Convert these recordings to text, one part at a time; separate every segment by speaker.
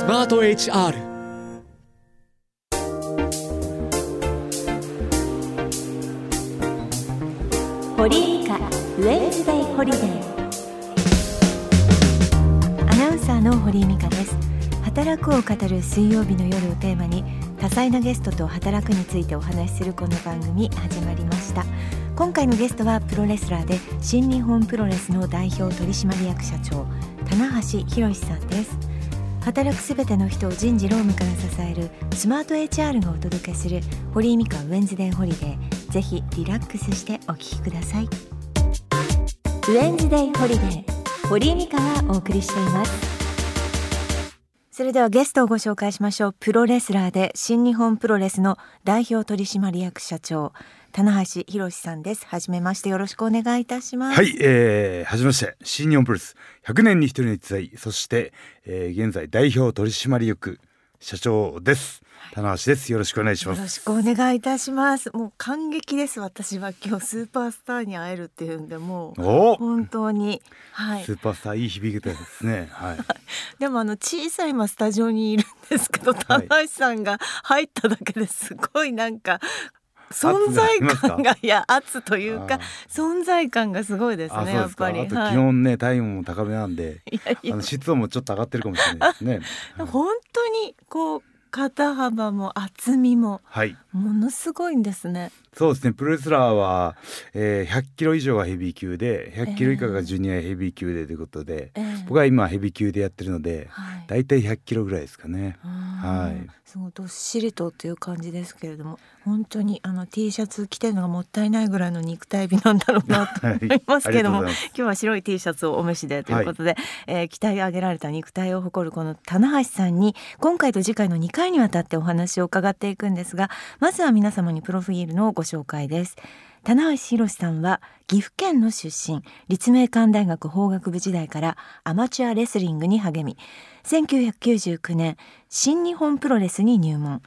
Speaker 1: マート HR。
Speaker 2: 堀井美香ウェンズデイホリデー。アナウンサーの堀井美香です。働くを語る水曜日の夜をテーマに多彩なゲストと働くについてお話しするこの番組始まりました。今回のゲストはプロレスラーで新日本プロレスの代表取締役社長棚橋弘さんです。働くすべての人を人事労務から支えるスマート HR がお届けする堀井美香ウェンズデーホリデー。ぜひリラックスしてお聞きください。ウェンズデーホリデー、堀井美香がお送りしています。それではゲストをご紹介しましょう。プロレスラーで新日本プロレスの代表取締役社長棚橋弘さんです。はじめまして、よろしくお願いいたします。
Speaker 3: はい、はじめまして。新日本プロレス100年に一人の逸材、そして、現在代表取締役社長です。棚橋です。よろしくお願いします。
Speaker 2: よろしくお願いいたします。もう感激です。私は今日スーパースターに会えるっていうんで、もう本当に、はい、
Speaker 3: スーパースターいい響きですね、はい、
Speaker 2: でも小さいスタジオにいるんですけど、棚橋さんが入っただけですごいなんか存在感が圧というか存在感がすごいですね。やっぱり
Speaker 3: あと気温ね、体温も高めなんで、湿度もちょっと上がってるかもしれないですね。
Speaker 2: 本当にこう肩幅も厚みもものすごいんですね。
Speaker 3: そうですね。プロレスラーは、100キロ以上がヘビー級で100キロ以下がジュニアヘビー級でということで、僕は今ヘビー級でやってるので、だいたい100キロぐらいですかね。はい、すごいどっしりとという感じですけれども、本当にT シャツ着てるのがもったいないぐらいの肉体美なんだろうなと思いますけれども、今日は白い T シャツをお召しでということで、鍛え上げられた肉体を誇るこの棚橋さんに今回と次回の2回にわたってお話を伺っていくんですが、まずは皆様にプロフィールのご紹介です。棚橋弘さんは岐阜県の出身、立命館大学法学部時代からアマチュアレスリングに励み、1999年新日本プロレスに入門、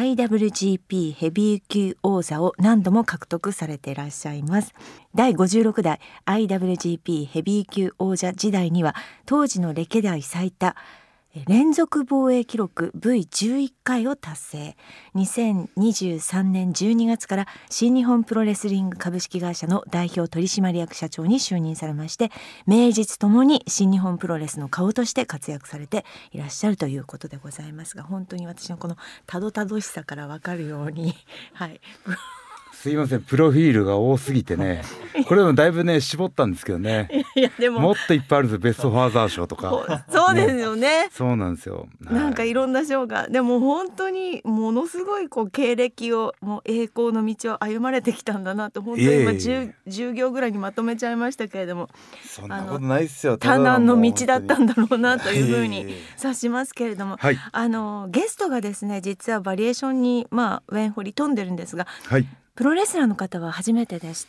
Speaker 3: IWGP ヘビー級王座を何度も獲得されていらっしゃいます。第56代 IWGP ヘビー級王者時代には当時の歴代最多連続防衛記録 V11 回を達成。2023年12月から新日本プロレスリング株式会社の代表取締役社長に就任されまして、名実ともに新日本プロレスの顔として活躍されていらっしゃるということでございますが、本当に私のこのたどたどしさから分かるように、はい、 すいません、プロフィールが多すぎてね、これもだいぶね絞ったんですけどね。
Speaker 2: いやでも
Speaker 3: もっといっぱいあるんですよ。ベストファーザー賞とか。
Speaker 2: そうですよね。
Speaker 3: そうなんですよ。
Speaker 2: なんかいろんな賞が、でも本当にものすごい経歴を、もう栄光の道を歩まれてきたんだなと、本当に今 10行ぐらいにまとめちゃいましたけれども、
Speaker 3: そんなことないですよ。
Speaker 2: 多難の道だったんだろうなというふうに察しますけれども、ゲストがですね、実はバリエーションにウェンホリ飛んでるんですが、プロレスラーの方は初めてでして、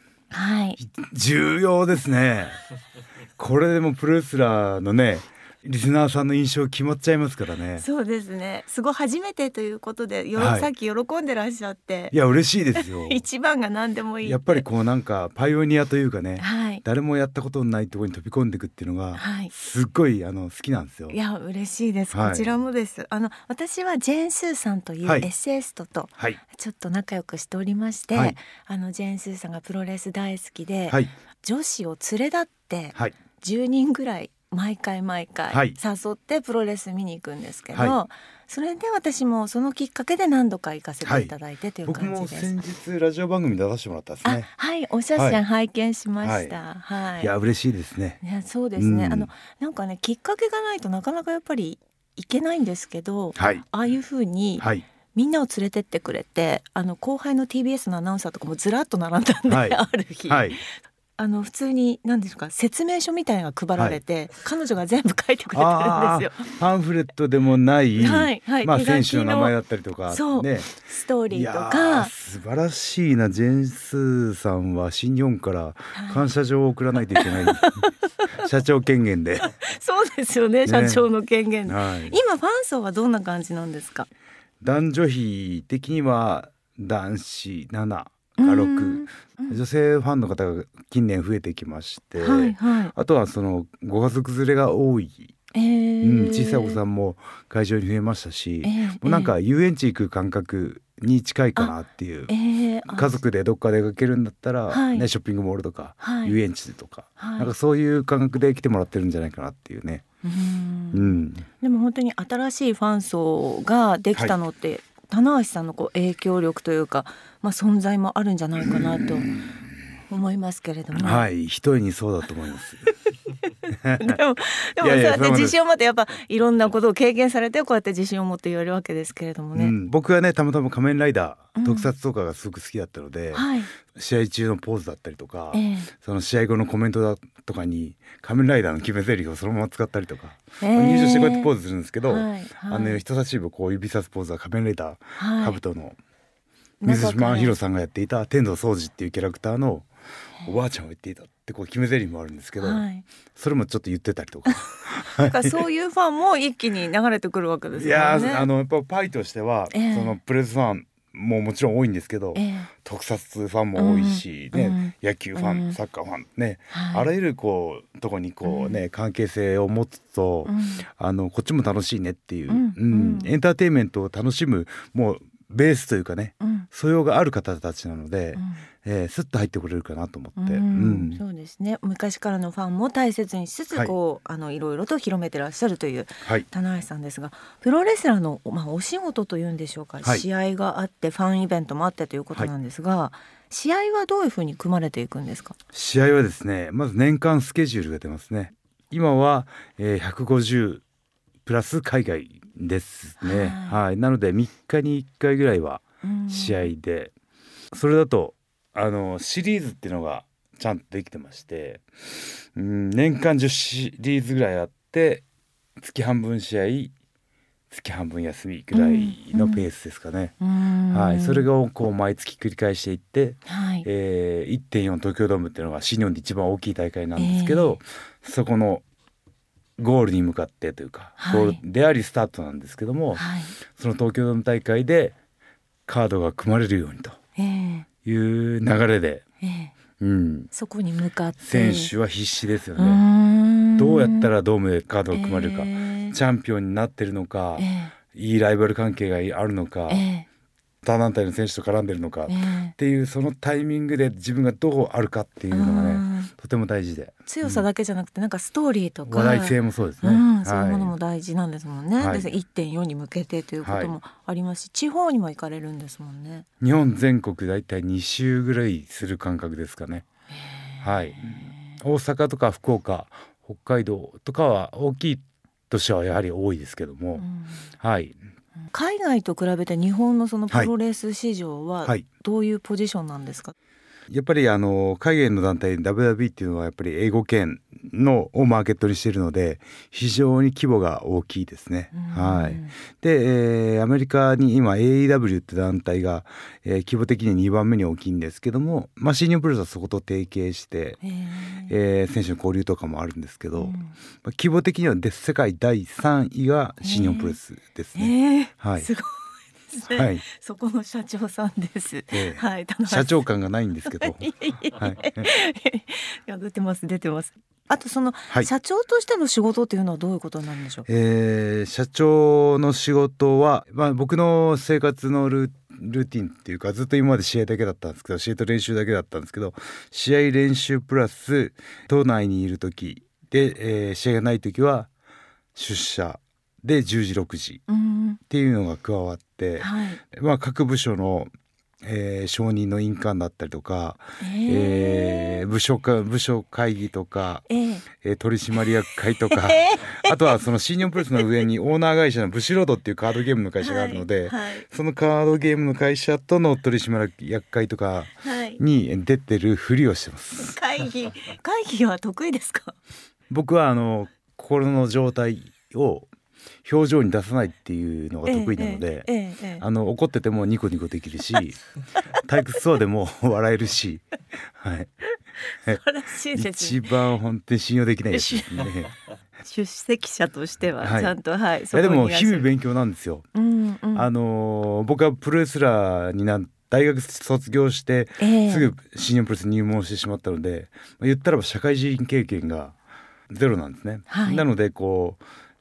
Speaker 3: 重要ですね。これでもプロレスラーのね、リスナーさんの印象決まっちゃいますからね。
Speaker 2: そうですね。すごい初めてということで、さっき喜んでらっしゃって、
Speaker 3: いや嬉しいですよ。
Speaker 2: 一番が何でもいいって。
Speaker 3: やっぱりなんかパイオニアというかね、誰もやったことのないところに飛び込んでいくっていうのが、すっごい好きなんですよ。
Speaker 2: いや嬉しいです。こちらもです。私はジェーン・スーさんというエッセイストとちょっと仲良くしておりまして、ジェーン・スーさんがプロレス大好きで、女子を連れ立って10人ぐらい毎回誘ってプロレス見に行くんですけど、それで私もそのきっかけで何度か行かせていただいてという感じです。
Speaker 3: 僕も先日ラジオ番組出させてもらったんですね。
Speaker 2: お写真拝見しました。
Speaker 3: いや嬉しいですね。
Speaker 2: いやそうですね。なんかね、きっかけがないとなかなかやっぱり行けないんですけど、ああいうふうに、みんなを連れてってくれて、後輩の TBS のアナウンサーとかもずらっと並んだんで、ある日、普通に何ですか、説明書みたいなのが配られて、彼女が全部書いてくれてるんですよ。
Speaker 3: パンフレットでもない、選手の名前だったりとか、
Speaker 2: ストーリーとか。
Speaker 3: 素晴らしいな。ジェンスさんは新日本から感謝状を送らないといけない、社長権限で。
Speaker 2: そうですよね、社長の権限で、今ファン層はどんな感じなんですか？
Speaker 3: 男女比的には男子7か6、女性ファンの方が近年増えてきまして、あとはご家族連れが多い小さいお子さんも会場に増えましたし、もうなんか遊園地行く感覚に近いかなっていう、家族でどっか出かけるんだったら、ね、ショッピングモールとか、遊園地とか、なんかそういう感覚で来てもらってるんじゃないかなっていうね。
Speaker 2: でも本当に新しいファン層ができたのって、棚橋さんの影響力というか、存在もあるんじゃないかなと思いますけれども。
Speaker 3: はい、一重にそうだと思います
Speaker 2: でもそうやって自信を持ってやっぱいろんなことを経験されてこうやって自信を持って言えるわけですけれどもね。
Speaker 3: 僕はねたまたま仮面ライダー、特撮とかがすごく好きだったので、試合中のポーズだったりとか、その試合後のコメントだとかに仮面ライダーの決め台詞をそのまま使ったりとか、入場してこうやってポーズするんですけど、人差し指をこう指さすポーズは仮面ライダー、カブトの水島ひろさんがやっていた天童総司っていうキャラクターのおばあちゃんを言っていたってこう決め台詞もあるんですけど、それもちょっと言ってたりとか
Speaker 2: そういうファンも一気に流れてくるわけですよね。
Speaker 3: いややっぱパイとしては、そのプレスファンももちろん多いんですけど、特撮ファンも多いし、野球ファン、サッカーファンね、あらゆるとこに関係性を持つと、こっちも楽しいねっていう、エンターテインメントを楽しむもうベースというかね、素養がある方たちなので、スッと入ってくれるかなと思って、
Speaker 2: そうですね。昔からのファンも大切にしつついろいろと広めてらっしゃるという棚橋さんですが、プロレスラーの、お仕事というんでしょうか、試合があってファンイベントもあってということなんですが、試合はどういうふうに組まれていくんですか？
Speaker 3: 試合はですね、まず年間スケジュールが出ますね。今は、150プラス海外ですね。なので3日に1回ぐらいは試合で、それだとシリーズっていうのがちゃんとできてまして、年間10シリーズぐらいあって、月半分試合月半分休みぐらいのペースですかね。それが毎月繰り返していって、1.4 東京ドームっていうのが新日本で一番大きい大会なんですけど、そこのゴールに向かってというか、ゴールでありスタートなんですけども、その東京ドーム大会でカードが組まれるようにという流れで、
Speaker 2: そこに向かって
Speaker 3: 選手は必死ですよね。どうやったらドームでカードが組まれるか、チャンピオンになってるのか、いいライバル関係があるのか、他団体の選手と絡んでるのかっていう、そのタイミングで自分がどうあるかっていうのがね、とても大事で、
Speaker 2: 強さだけじゃなくてなんかストーリーとか
Speaker 3: 話題性もそうですね、
Speaker 2: そういうものも大事なんですもんね。1.4 に向けてということもありますし、地方にも行かれるんですもんね。
Speaker 3: 日本全国だいたい2周ぐらいする感覚ですかね。大阪とか福岡、北海道とかは大きい都市はやはり多いですけども、
Speaker 2: 海外と比べて日本のそのプロレス市場はどういうポジションなんですか？
Speaker 3: やっぱり海外の団体 WWE っていうのはやっぱり英語圏をマーケットにしているので、非常に規模が大きいですね。で、アメリカに今 AEW って団体が、規模的に2番目に大きいんですけども、新日本プロレスはそこと提携して、選手の交流とかもあるんですけど、規模的には世界第3位が新日本プロレスですね。
Speaker 2: すごい。そこの社長さんです。
Speaker 3: 社長感がないんですけど
Speaker 2: 出てます。あとその、社長としての仕事っていうのはどういうことなんでしょう？
Speaker 3: 社長の仕事は、僕の生活のルーティンっていうか、ずっと今まで試合だけだったんですけど、試合と練習だけだったんですけど、試合練習プラス島内にいる時で、試合がない時は出社で10時6時っていうのが加わって、各部署の、承認の印鑑だったりとか、部署会議とか、取締役会とか、あとはその新日本プロレスの上にオーナー会社のブシロードっていうカードゲームの会社があるので、そのカードゲームの会社との取締役会とかに出てるふりをしてます。
Speaker 2: 会議は得意ですか？
Speaker 3: 僕は心の状態を表情に出さないっていうのが得意なので、怒っててもニコニコできるし退屈そうでも笑えるし、
Speaker 2: 素晴らしいですね。
Speaker 3: 一番本当に信用できないですね
Speaker 2: 出席者としてはちゃんと、
Speaker 3: でも日々勉強なんですよ。僕はプロレスラーに大学卒業して、すぐ新日本プロレスに入門してしまったので、言ったらば社会人経験がゼロなんですね。なので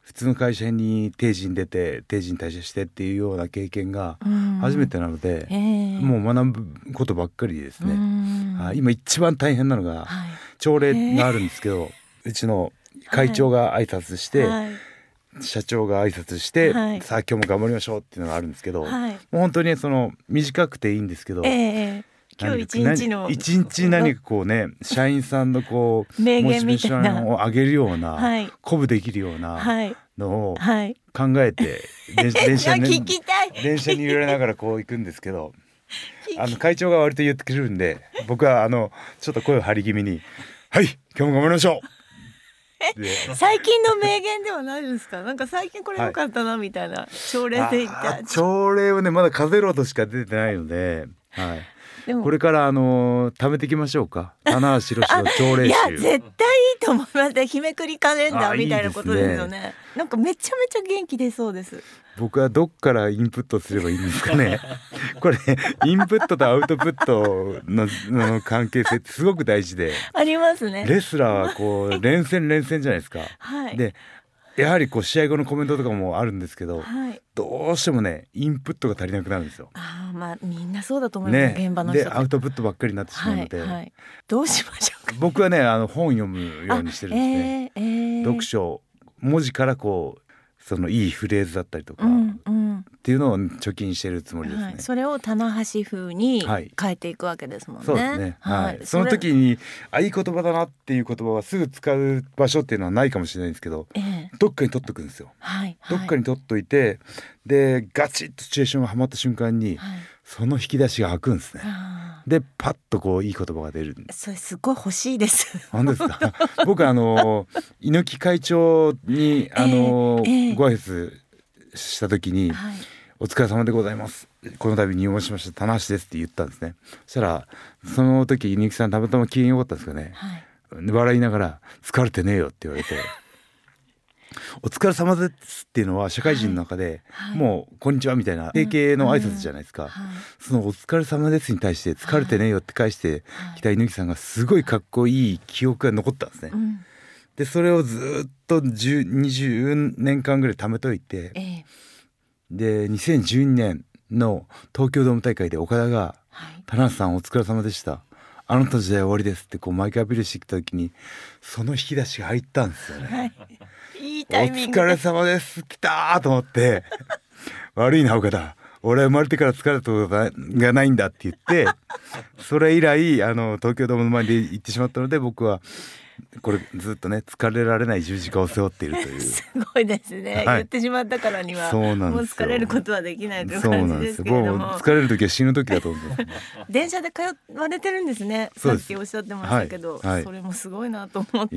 Speaker 3: 普通の会社に定時に出て定時に退社してっていうような経験が初めてなので、もう学ぶことばっかりですね。今一番大変なのが、朝礼があるんですけど、うちの会長が挨拶して、社長が挨拶して、さあ今日も頑張りましょうっていうのがあるんですけど、もう本当にその短くていいんですけど、
Speaker 2: 今日一
Speaker 3: 日何かこうね、社員さんのこう
Speaker 2: 名言みたいな
Speaker 3: モチベーションを上げるような、鼓舞できるようなのを考えて、電車に揺られながらこう行くんですけど、会長が割と言ってくれるんで、僕はちょっと声を張り気味にはい今日も頑張りましょう
Speaker 2: 最近の名言ではないですか？なんか最近これ良かったなみたいな朝礼で言った。
Speaker 3: 朝礼はねまだ風ロードしか出てないので、でもこれから貯めていきましょうか。棚橋宏の朝礼集。
Speaker 2: いや絶対いいと思います。日めくりカレンダーみたいなことですよね。なんかめちゃめちゃ元気出そうです。
Speaker 3: 僕はどっからインプットすればいいんですかねこれインプットとアウトプットの関係性ってすごく大事で
Speaker 2: ありますね。
Speaker 3: レスラーはこう連戦じゃないですか。でやはりこう試合後のコメントとかもあるんですけど、どうしてもねインプットが足りなくなるんですよ。
Speaker 2: みんなそうだと思います、現場の人
Speaker 3: でアウトプットばっかりになってしまうので、
Speaker 2: どうしましょうか。
Speaker 3: 僕はね本読むようにしてるんですね。読書文字からこうそのいいフレーズだったりとか、っていうのを貯金してるつもりですね。
Speaker 2: それを棚橋風に変えていくわけですもんね。
Speaker 3: そうですね。その時にいい言葉だなっていう言葉はすぐ使う場所っていうのはないかもしれないんですけど、どっかに取っとくんですよ。どっかに取っといて、でガチッとシチュエーションがはまった瞬間に、その引き出しが開くんですね。でパッとこういい言葉が出る。
Speaker 2: それすごい欲しいです。
Speaker 3: 本当ですか？僕猪木会長にご挨拶した時に、お疲れ様でございます、この度入門しました棚橋ですって言ったんですね。そしたらその時猪木さんたまたま機嫌良かったんですけどね、笑いながら疲れてねえよって言われてお疲れ様ですっていうのは社会人の中で、もうこんにちはみたいな定型の挨拶じゃないですか。そのお疲れ様ですに対して疲れてねえよって返してきた猪木さんがすごいかっこいい記憶が残ったんですね。でそれをずっと20年間ぐらい貯めといて、で2012年の東京ドーム大会で岡田が棚橋さんお疲れ様でした、あなたの時代終わりですってこうマイクアピールしてきた時にその引き出しが入ったんですよね。
Speaker 2: いいタイミング。
Speaker 3: お疲れ様です来たと思って悪いな岡田、俺は生まれてから疲れたことがないんだって言ってそれ以来東京ドームの前で行ってしまったので、僕はこれずっとね疲れられない十字架を背負っているという
Speaker 2: すごいですね、言ってしまったからにはもう疲れることはできないという感じですけれども、
Speaker 3: もう疲れる時は死ぬ時だと思う
Speaker 2: 電車で通われてるんですね。さっきおっしゃってましたけど、それもすごいなと思って、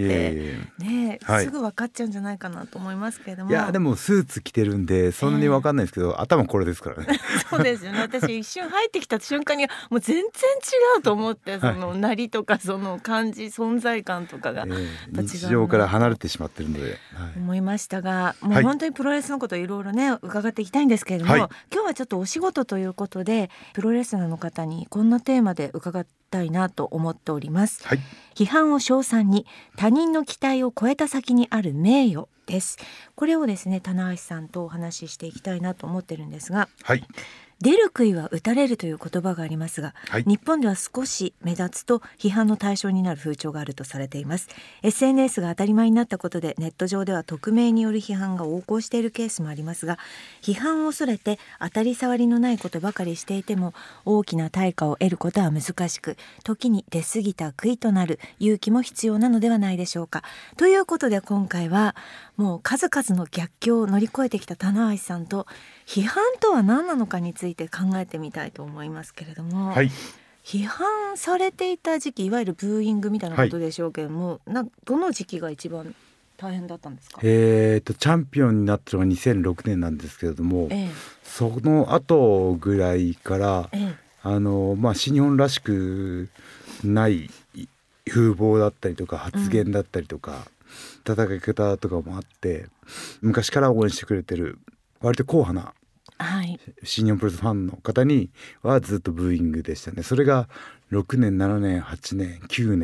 Speaker 2: すぐ分かっちゃうんじゃないかなと思いますけれども、
Speaker 3: いやでもスーツ着てるんでそんなに分かんないですけど、頭これですからね
Speaker 2: そうですよね。私一瞬入ってきた瞬間にもう全然違うと思って、そのなりとかその感じ存在感とかが
Speaker 3: 日常から離れてしまってるので、
Speaker 2: 思いましたが、もう本当にプロレスのこといろいろね伺っていきたいんですけれども、今日はちょっとお仕事ということでプロレスラーの方にこんなテーマで伺ったいなと思っております。批判を称賛に他人の期待を超えた先にある名誉です。これをですね棚橋さんとお話ししていきたいなと思ってるんですが、出る杭は打たれるという言葉がありますが、日本では少し目立つと批判の対象になる風潮があるとされています。 SNS が当たり前になったことでネット上では匿名による批判が横行しているケースもありますが、批判を恐れて当たり障りのないことばかりしていても大きな対価を得ることは難しく、時に出過ぎた杭となる勇気も必要なのではないでしょうか。ということで今回はもう数々の逆境を乗り越えてきた棚橋さんと批判とは何なのかについて考えてみたいと思いますけれども、批判されていた時期、いわゆるブーイングみたいなことでしょうけれども、どの時期が一番大変だったんですか？チ
Speaker 3: ャンピオンになったのが2006年なんですけれども、その後ぐらいから、新日本らしくない風貌だったりとか発言だったりとか、戦い方とかもあって、昔から応援してくれてる割と硬派な新日本プロレスファンの方にはずっとブーイングでしたね。それが6年7年8年9年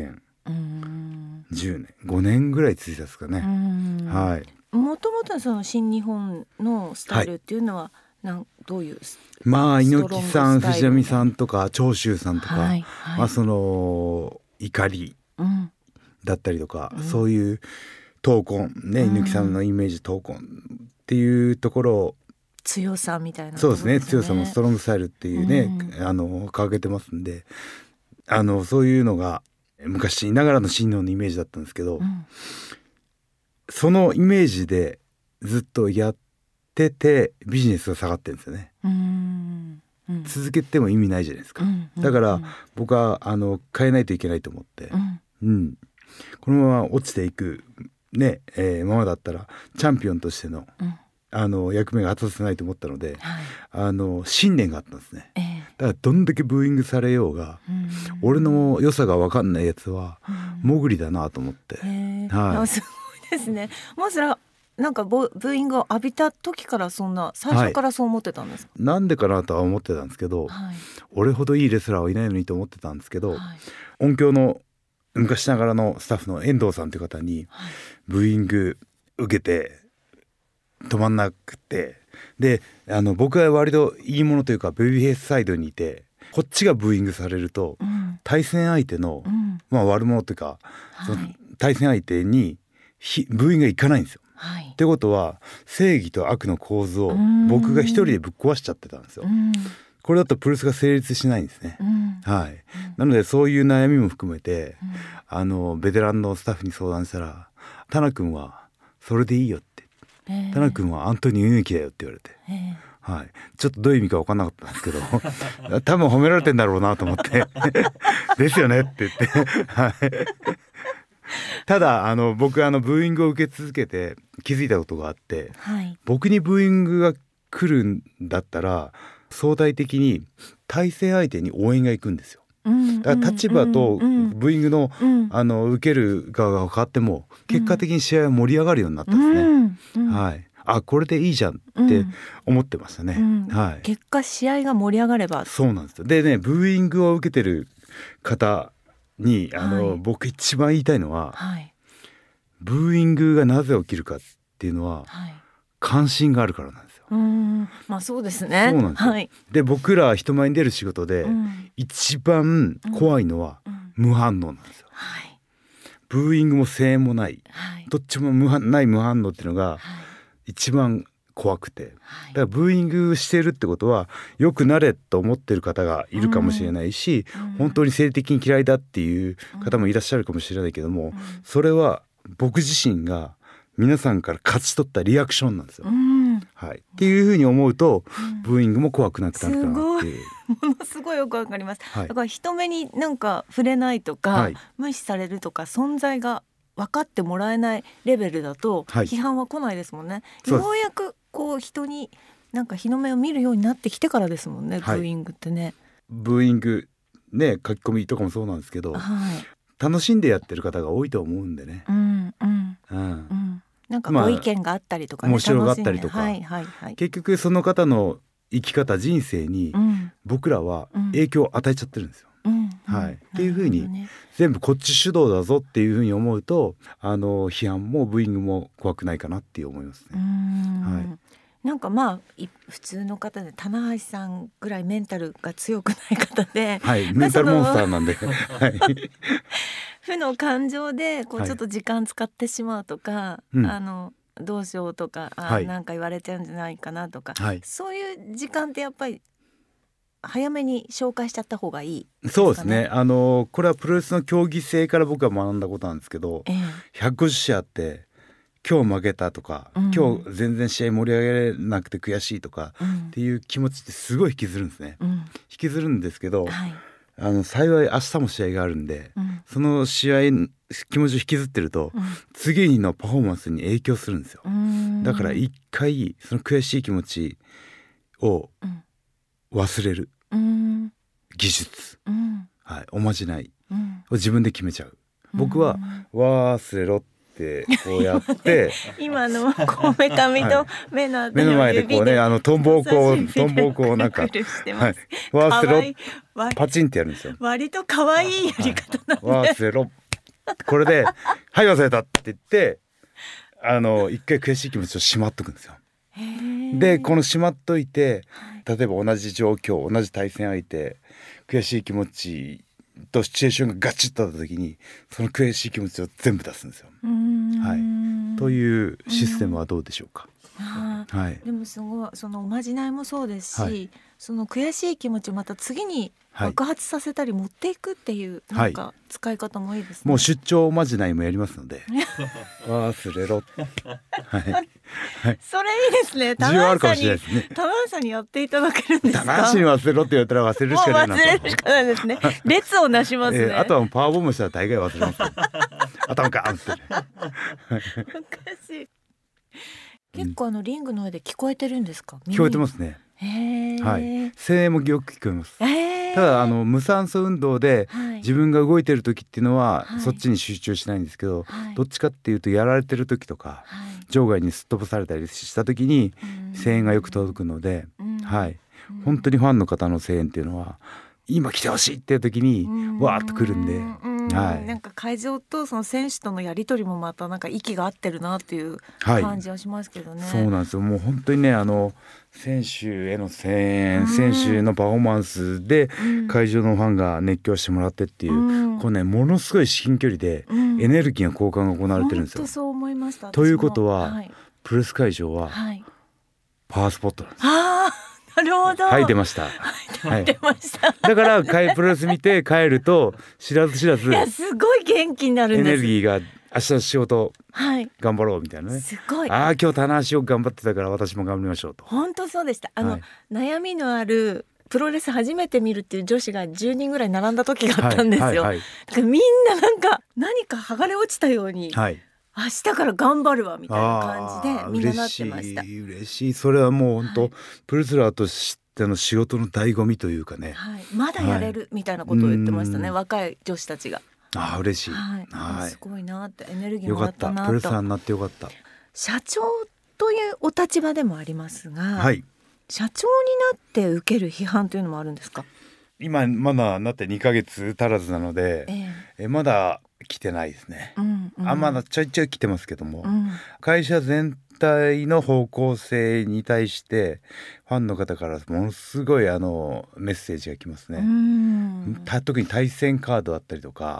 Speaker 3: 10年5年ぐらい続いたですかね。はい。
Speaker 2: もともとその新日本のスタイルっていうのは、どういう
Speaker 3: まあ猪木さん藤波さんとか長州さんとか、
Speaker 2: はいはい、
Speaker 3: まあ、その怒りだったりとか、そういう闘魂ね、猪木さんのイメージ闘魂っていうところを
Speaker 2: 強さみたいな、
Speaker 3: そうですね、強さもストロングスタイルっていうね、掲げてますんで、そういうのが昔ながらの新日本のイメージだったんですけど、そのイメージでずっとやっててビジネスが下がってるんですよね。続けても意味ないじゃないですか。だから僕は変えないといけないと思って、このまま落ちていくね、ままだったらチャンピオンとしての、役目が果たせないと思ったので、信念があったんですね。だからどんだけブーイングされようが、俺の良さが分かんないやつは潜りだなと思って、
Speaker 2: はい、すごいですね。まずなんかブーイングを浴びた時から最初からそう思ってたんですか？
Speaker 3: なんでかなとは思ってたんですけど、俺ほどいいレスラーはいないのにと思ってたんですけど、音響の昔ながらのスタッフの遠藤さんという方にブーイング受けて止まんなくて、で僕は割といいものというかベビーフェイスサイドにいて、こっちがブーイングされると、対戦相手の、悪者というか、その対戦相手にブーイングがいかないんですよ。ってことは正義と悪の構図を僕が一人でぶっ壊しちゃってたんですよ。これだとプロレスが成立しないんですね。なのでそういう悩みも含めて、ベテランのスタッフに相談したら、タナ君はそれでいいよって、タナ君はアントニオ猪木だよって言われて、ちょっとどういう意味か分かんなかったんですけど多分褒められてんだろうなと思ってですよねって言ってただ僕ブーイングを受け続けて気づいたことがあって、僕にブーイングが来るんだったら相対的に対戦相手に応援が行くんですよ。だから立場とブーイングの、受ける側が変わっても結果的に試合は盛り上がるようになったんですね。これでいいじゃんって思ってましたね。
Speaker 2: 結果試合が盛り上がれば。
Speaker 3: そうなんですよ。でね、ブーイングを受けてる方に僕一番言いたいのは、ブーイングがなぜ起きるかっていうのは、関心があるからなんですよ。
Speaker 2: まあそうですね。
Speaker 3: そうなんですよ。で僕ら人前に出る仕事で、一番怖いのは無反応なんですよ。ブーイングも声援もない、どっちも無反応っていうのが一番怖くて、だからブーイングしてるってことはよくなれと思ってる方がいるかもしれないし、本当に生理的に嫌いだっていう方もいらっしゃるかもしれないけども、それは僕自身が皆さんから勝ち取ったリアクションなんですよ。っていうふうに思うと、ブーイングも怖くなくなるかなっていう。
Speaker 2: ものすごいよくわかります。だから人目になんか触れないとか、無視されるとか存在が分かってもらえないレベルだと批判は来ないですもんね。ようやくこう人になんか日の目を見るようになってきてからですもんね、ブーイングってね。
Speaker 3: ブーイングね、書き込みとかもそうなんですけど、楽しんでやってる方が多いと思うんでね。なんか
Speaker 2: ご意見があったりとかね、
Speaker 3: 面白がったりとか、結局その方の生き方人生に僕らは影響を与えちゃってるんですよ。っていうふうに全部こっち主導だぞっていうふうに思うと、批判もブーイングも怖くないかなって思いますね。
Speaker 2: なんか普通の方で棚橋さんぐらいメンタルが強くない方で、
Speaker 3: メンタルモンスターなんで
Speaker 2: 負の感情でちょっと時間使ってしまうとか、どうしようとか、なんか言われちゃうんじゃないかなとか、そういう時間ってやっぱり早めに紹介しちゃった方がいいですかね。
Speaker 3: そうですね。これはプロレスの競技性から僕は学んだことなんですけど、150試合あって今日負けたとか、今日全然試合盛り上げれなくて悔しいとかっていう気持ちってすごい引きずるんですね。引きずるんですけど、幸い明日も試合があるんで、その試合気持ちを引きずってると、次のパフォーマンスに影響するんですよ。だから一回その悔しい気持ちを忘れる、技術、おまじないを自分で決めちゃう。僕は忘れろってこうやって
Speaker 2: 今のこめかみと目の
Speaker 3: 前でこうね、トンボをなんか忘れろパチンってやるんですよ。
Speaker 2: 割と可愛いやり方なんで、
Speaker 3: 忘れろこれではい忘れたって言って一回悔しい気持ちをしまっとくんですよ。でこのしまっといて、例えば同じ状況同じ対戦相手悔しい気持ちとシチュエーションがガチッとあった時にその悔しい気持ちを全部出すんですよ。はい、というシステムはどうでしょうか。
Speaker 2: はい、でもすごいそのおまじないもそうですし、はい、その悔しい気持ちをまた次に爆発させたり持っていくっていう、なんか使い方もいいですね。
Speaker 3: もう出張おまじないもやりますので忘れろはい、
Speaker 2: はい、それいいですね。
Speaker 3: 需要あるかもしれないですね。
Speaker 2: 田中さんにやっていただけるんですか。
Speaker 3: 棚橋に忘れろって言われたら忘れるしかないなと。
Speaker 2: 忘れるしかないですね。列をなしますね。
Speaker 3: あとはパワーボムしたら大概忘れます頭ガーンって
Speaker 2: 昔結構リングの上で聞こえてるんですか。
Speaker 3: 聞こえてますね。はい、声援もよく聞こえます。ただ無酸素運動で自分が動いてる時っていうのは、そっちに集中しないんですけど、どっちかっていうとやられてる時とか、場外にすっ飛ばされたりした時に声援がよく届くので、はい、本当にファンの方の声援っていうのは今来てほしいっていう時にわーっと来るんで、はい、
Speaker 2: なんか会場とその選手とのやり取りもまたなんか息が合ってるなっていう感じはしますけどね。
Speaker 3: はい、そうなんですよ。もう本当にね選手への声援、選手のパフォーマンスで会場のファンが熱狂してもらってっていう、こうねものすごい至近距離でエネルギーの交換が行われてるんですよ。
Speaker 2: 本当そう思いました。
Speaker 3: ということは、プロレス会場はパワースポットなんです。
Speaker 2: なるほど。
Speaker 3: はい、出ました。
Speaker 2: はい、出ました。
Speaker 3: だからプロレス見て帰ると知らず知らず、
Speaker 2: いやすごい元気になるんです。
Speaker 3: エネルギーが明日の仕事頑張ろうみたいなね。
Speaker 2: すごい。
Speaker 3: 今日棚橋を頑張ってたから私も頑張りましょうと。
Speaker 2: 本当そうでした。悩みのあるプロレス初めて見るっていう女子が10人ぐらい並んだ時があったんですよ。だからみんななんか何か剥がれ落ちたように、明日から頑張るわみたいな感じでみんななってました。
Speaker 3: 嬉しい。それはもう本当、プロレスラーとしての仕事の醍醐味というかね、
Speaker 2: まだやれるみたいなことを言ってましたね、若い女子たちが。
Speaker 3: 嬉しい。
Speaker 2: すごいなってエネルギーもらったなと。
Speaker 3: よかった。プロレスラーになってよかった。
Speaker 2: 社長というお立場でもありますが、社長になって受ける批判というのもあるんですか。
Speaker 3: 今まだなって2ヶ月足らずなので、まだ来てないですね。まだちょいちょい来てますけども、会社全体の方向性に対してファンの方からものすごいメッセージが来ますね。特に対戦カードだったりとか、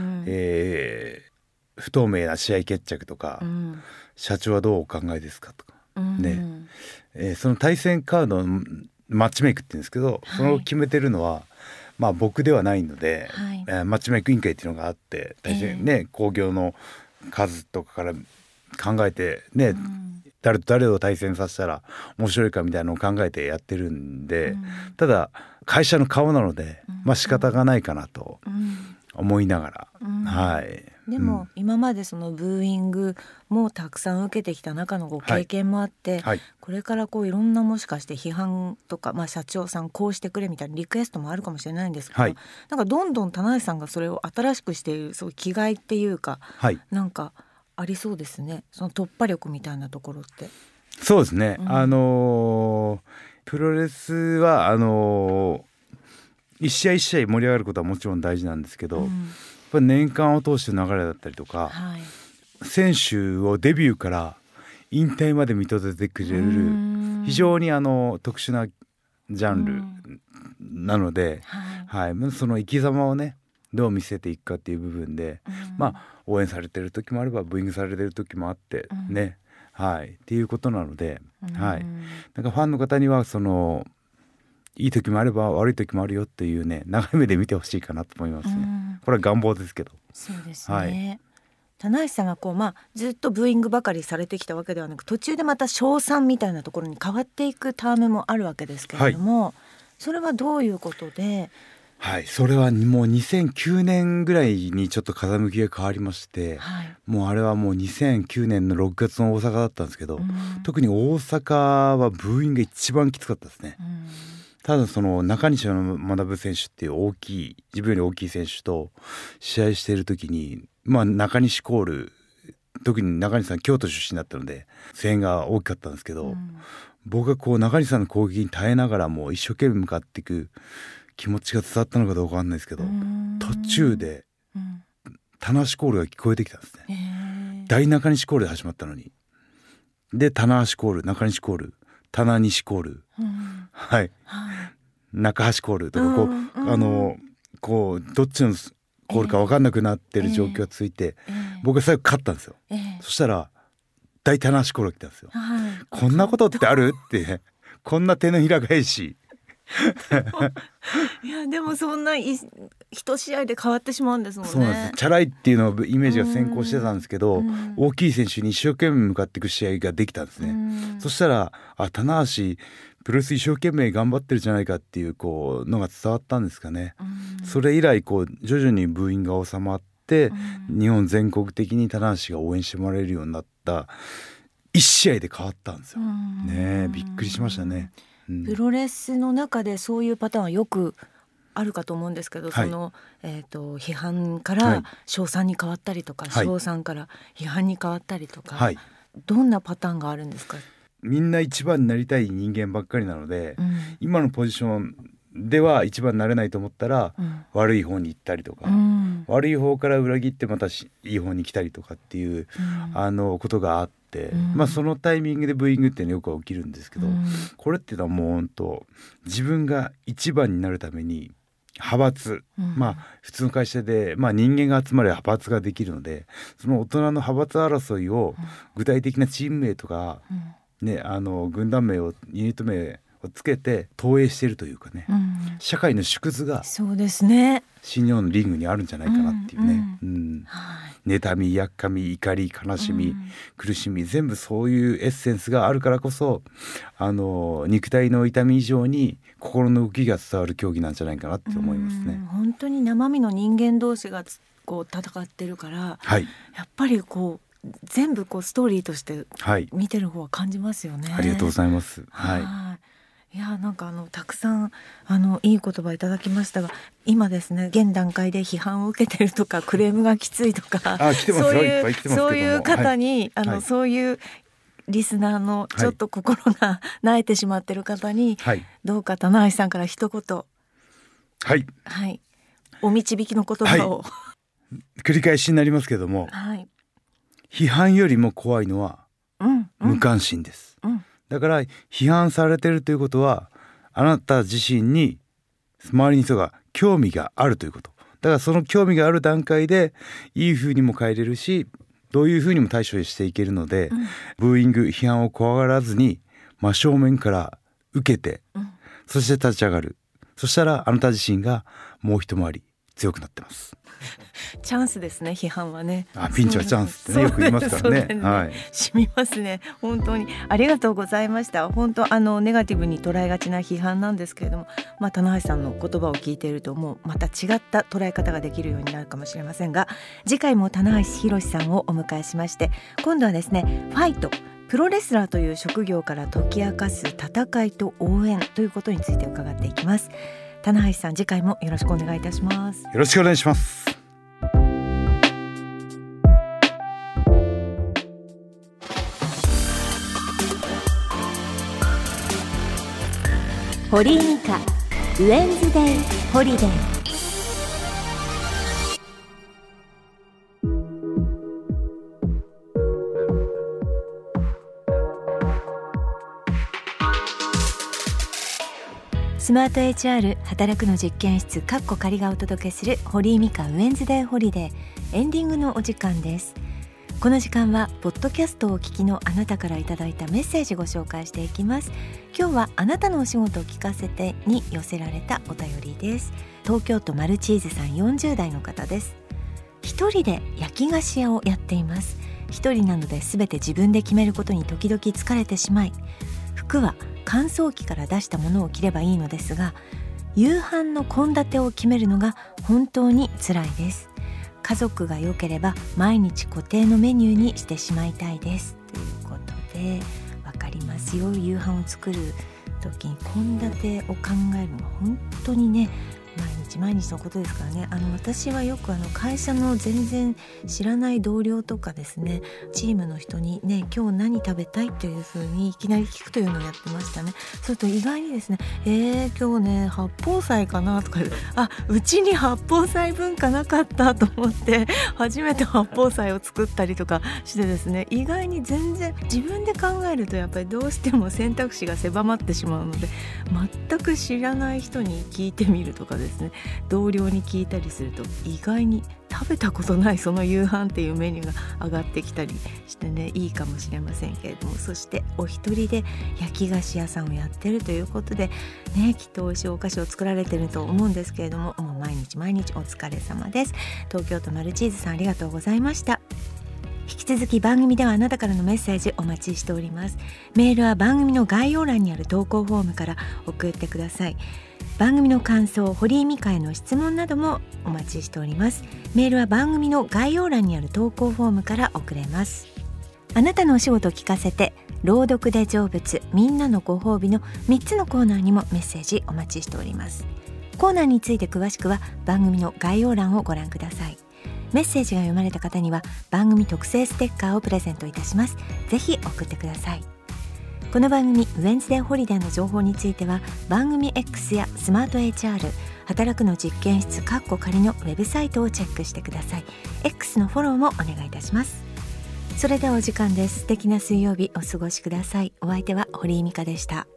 Speaker 3: 不透明な試合決着とか、社長はどうお考えですかとか、その対戦カードのマッチメイクって言うんですけど、それを決めてるのは、僕ではないので、マッチメイク委員会っていうのがあって、興行の数とかから考えてね、誰と誰を対戦させたら面白いかみたいなのを考えてやってるんで、ただ会社の顔なので、仕方がないかなと思いながら、
Speaker 2: でも今までそのブーイングもたくさん受けてきた中のご経験もあって、これからいろんなもしかして批判とか、社長さんこうしてくれみたいなリクエストもあるかもしれないんですけど、なんかどんどん棚橋さんがそれを新しくしているそういう気概っていうか、なんかありそうですね。その突破力みたいなところって。
Speaker 3: そうですね、プロレスは一試合一試合盛り上がることはもちろん大事なんですけど、やっぱり年間を通しての流れだったりとか、選手をデビューから引退まで認めてくれる非常に特殊なジャンルなので、その生き様をねどう見せていくかっていう部分で、応援されてる時もあればブーイングされてる時もあってね、っていうことなので、なんかファンの方にはいい時もあれば悪い時もあるよっていうね、長い目で見てほしいかなと思いますね。これは願望ですけど。
Speaker 2: そうですね。棚橋さんがずっとブーイングばかりされてきたわけではなく、途中でまた称賛みたいなところに変わっていくタームもあるわけですけれども、それはどういうことで。
Speaker 3: それはもう2009年ぐらいにちょっと風向きが変わりまして、もうあれはもう2009年の6月の大阪だったんですけど、特に大阪はブーイングが一番きつかったですね。ただその中西学選手っていう自分より大きい選手と試合している時に、中西コール、特に中西さん京都出身だったので声援が大きかったんですけど、僕が中西さんの攻撃に耐えながらも一生懸命向かっていく気持ちが伝わったのかどうかわかんないですけど、途中で棚橋コールが聞こえてきたんですね。大中西コールで始まったのに、で棚橋コール、中西コール、棚西コール、はい、中橋コールとかこうどっちのコールか分かんなくなってる状況が続いて、僕が最後勝ったんですよ。そしたら大棚橋コールが来たんですよ。こんなことってあるってこんな手のひら返し
Speaker 2: いやでもそんな一試合で変わってしまうんですもんね。
Speaker 3: そうなんです。チャラいっていうのをイメージが先行してたんですけど、大きい選手に一生懸命向かっていく試合ができたんですね。そしたら棚橋プロレス一生懸命頑張ってるじゃないかっていうのが伝わったんですかね。それ以来徐々にブーイングが収まって、日本全国的に棚橋が応援してもらえるようになった一試合で変わったんですよ。ね、びっくりしましたね。
Speaker 2: プロレスの中でそういうパターンはよくあるかと思うんですけど、批判から称賛に変わったりとか、称賛から批判に変わったりとか、どんなパターンがあるんですか？
Speaker 3: みんな一番になりたい人間ばっかりなので、今のポジションでは一番になれないと思ったら、悪い方に行ったりとか、悪い方から裏切ってまたいい方に来たりとかっていう、ことがあって、そのタイミングでブーイングっていうのはよく起きるんですけど、これっていうのはもう本当自分が一番になるために派閥、普通の会社で、人間が集まれば派閥ができるので、その大人の派閥争いを具体的なチーム名とか、軍団名をユニット名をつけて投影しているというかね、社会の縮図が
Speaker 2: そうですね、
Speaker 3: 新日本のリングにあるんじゃないかなっていうね、妬み、やっかみ、怒り、悲しみ、苦しみ、全部そういうエッセンスがあるからこそ、肉体の痛み以上に心の動きが伝わる競技なんじゃないかなって思いますね。
Speaker 2: 本当に生身の人間同士が戦ってるから、やっぱり全部ストーリーとして見てる方は感じますよね。
Speaker 3: ありがとうございます。
Speaker 2: いやなんかたくさんいい言葉いただきましたが、今ですね、現段階で批判を受けてるとかクレームがきついとかそういう方に、そういうリスナーのちょっと心が萎えてしまってる方に、どうか棚橋さんから一言、お導きの言葉を、
Speaker 3: 繰り返しになりますけども、批判よりも怖いのは無関心です。だから批判されてるということは、あなた自身に周りの人が興味があるということ。だからその興味がある段階でいい風にも変えれるし、どういう風にも対処していけるので、ブーイング、批判を怖がらずに真正面から受けて、そして立ち上がる。そしたらあなた自身がもう一回り強くなってます。
Speaker 2: チャンスですね、批判はね。
Speaker 3: ピンチはチャンスってね、よく言いますからね。
Speaker 2: 染みますね。本当にありがとうございました。本当ネガティブに捉えがちな批判なんですけれども、棚橋さんの言葉を聞いていると、もうまた違った捉え方ができるようになるかもしれませんが、次回も棚橋宏さんをお迎えしまして、今度はですね、ファイト、プロレスラーという職業から解き明かす戦いと応援ということについて伺っていきます。棚橋さん、次回もよろしくお願いいたします。
Speaker 3: よろしくお願いします。
Speaker 2: 堀井美香ウェンズデイホリデー。スマート HR 働くの実験室仮がお届けする堀井美香ウェンズデイホリデー、エンディングのお時間です。この時間はポッドキャストをお聞きのあなたからいただいたメッセージご紹介していきます。今日はあなたのお仕事を聞かせてに寄せられたお便りです。東京都マルチーズさん、40代の方です。一人で焼き菓子屋をやっています。一人なので全て自分で決めることに時々疲れてしまい、服は乾燥機から出したものを着ればいいのですが、夕飯の献立を決めるのが本当に辛いです。家族が良ければ毎日固定のメニューにしてしまいたいですということで、分かりますよ。夕飯を作る時に献立を考えるのが本当にね、 毎日のことですからね。私はよく会社の全然知らない同僚とかですね、チームの人にね、今日何食べたいというふうにいきなり聞くというのをやってましたね。そうすると意外にですね、今日ね八宝菜かなとか、うちに八宝菜文化なかったと思って初めて八宝菜を作ったりとかしてですね、意外に全然自分で考えるとやっぱりどうしても選択肢が狭まってしまうので、全く知らない人に聞いてみるとかですね、同僚に聞いたりすると意外に食べたことないその夕飯っていうメニューが上がってきたりしてね、いいかもしれませんけれども、そしてお一人で焼き菓子屋さんをやってるということでね、きっと美味しいお菓子を作られてると思うんですけれども、もう毎日お疲れ様です。東京都マルチーズさん、ありがとうございました。引き続き番組ではあなたからのメッセージお待ちしております。メールは番組の概要欄にある投稿フォームから送ってください。番組の感想、堀井美香への質問などもお待ちしております。メールは番組の概要欄にある投稿フォームから送れます。あなたのお仕事を聞かせて、朗読で成仏、みんなのご褒美の3つのコーナーにもメッセージお待ちしております。コーナーについて詳しくは番組の概要欄をご覧ください。メッセージが読まれた方には番組特製ステッカーをプレゼントいたします。ぜひ送ってください。この番組ウェンズデーホリデーの情報については番組 X やスマート HR 働くの実験室仮のウェブサイトをチェックしてください。 X のフォローもお願いいたします。それではお時間です。素敵な水曜日お過ごしください。お相手は堀井美香でした。